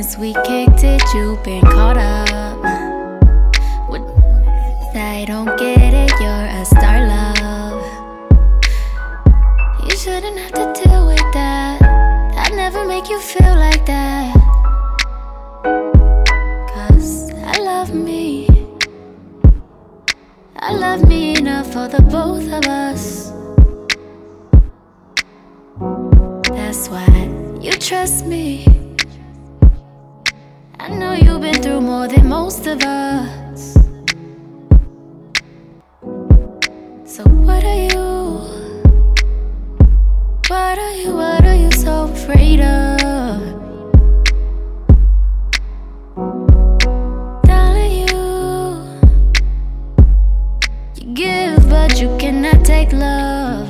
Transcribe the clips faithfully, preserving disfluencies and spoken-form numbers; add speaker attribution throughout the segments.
Speaker 1: since we kicked it, you've been caught up with I don't get it, you're a star, love. You shouldn't have to deal with that. I'd never make you feel like that. Cause I love me. I love me enough for the both of us. That's why you trust me. I know you've been through more than most of us. So what are you? What are you, what are you so afraid of? Darling, you You give but you cannot take love.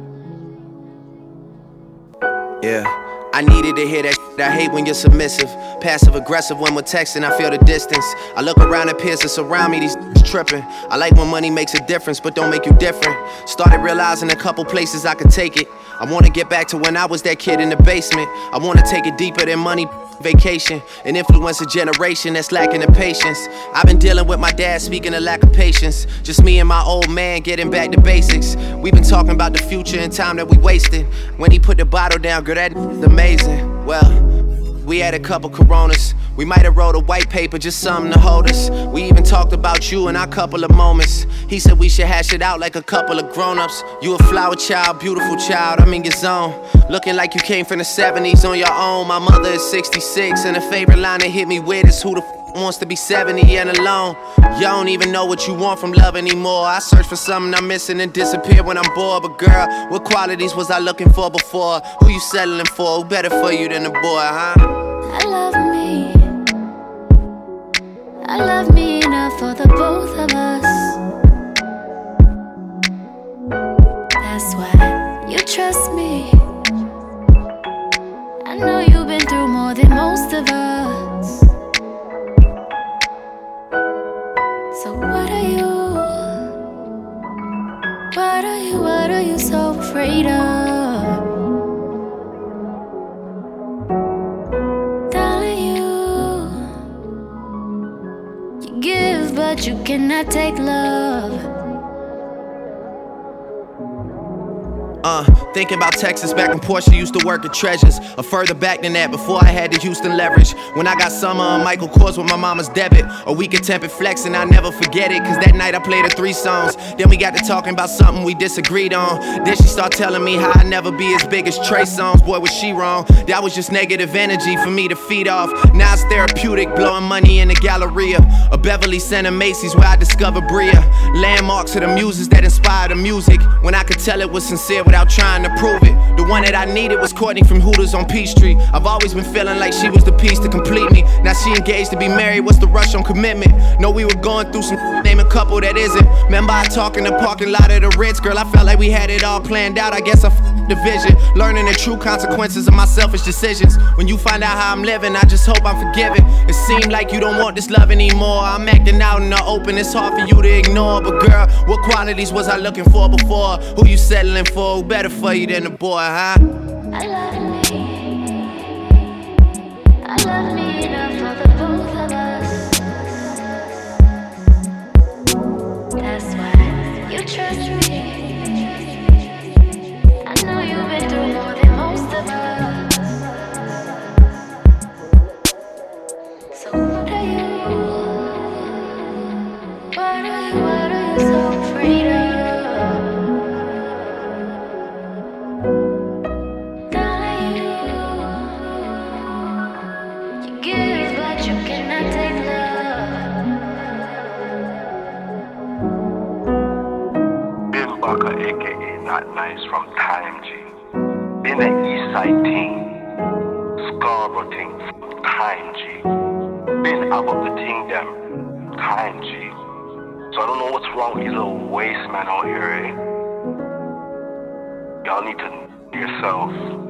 Speaker 2: Yeah, I needed to hear that shit. I hate when you're submissive, passive aggressive when we're texting. I feel the distance. I look around at peers that surround me, these tripping. I like when money makes a difference, but don't make you different. Started realizing a couple places I could take it. I wanna get back to when I was that kid in the basement. I wanna take it deeper than money, vacation, and influence a generation that's lacking the patience. I've been dealing with my dad speaking of lack of patience. Just me and my old man getting back to basics. We've been talking about the future and time that we wasted. When he put the bottle down, girl, that's amazing. Well, we had a couple Coronas. We might have wrote a white paper, just something to hold us. We even talked about you in our couple of moments. He said we should hash it out like a couple of grown-ups. You a flower child, beautiful child, I'm in your zone. Looking like you came from the seventies on your own. My mother is sixty-six, and the favorite line that hit me with is who the f wants to be seventy and alone. You don't even know what you want from love anymore. I search for something I'm missing and disappear when I'm bored. But girl, what qualities was I looking for before? Who you settling for? Who better for you than a boy, huh?
Speaker 1: I love me. I love me enough for the both of us. That's why you trust me. I know you've been through more than most of us. So what are you? What are you, what are you so afraid of? Darling, you You give but you cannot take love.
Speaker 2: Uh, thinking about Texas back when Portia used to work at Treasures. Or further back than that, before I had the Houston leverage. When I got Summer on Michael Kors with my mama's debit. A week of tempered flex and I never forget it. Cause that night I played her three songs. Then we got to talking about something we disagreed on. Then she started telling me how I'd never be as big as Trey Songz. Boy, was she wrong. That was just negative energy for me to feed off. Now it's therapeutic, blowing money in the Galleria. A Beverly Center Macy's where I discovered Bria. Landmarks of the muses that inspire the music. When I could tell it was sincere without trying to prove it. The one that I needed was Courtney from Hooters on Peachtree. I've always been feeling like she was the piece to complete me. Now she engaged to be married, what's the rush on commitment? Know we were going through some name a couple that isn't. Remember I talk in the parking lot of the Ritz. Girl, I felt like we had it all planned out. I guess I f***ed the vision. Learning the true consequences of my selfish decisions. When you find out how I'm living, I just hope I'm forgiven. It seemed like you don't want this love anymore. I'm acting out in the open, it's hard for you to ignore. But girl, what qualities was I looking for before? Who you settling for? Who better for you than a boy, huh?
Speaker 1: I love me. I love me enough for the both of us. That's why you trust me. I know you've been through more than most of us. So what are you? What are you, what are you so afraid of?
Speaker 3: aka Not Nice from Time G. Been an Eastside team, Scarborough team, Time G. Been about the team them, Time G. So I don't know what's wrong with these little waste men out here, eh? Y'all need to know yourself.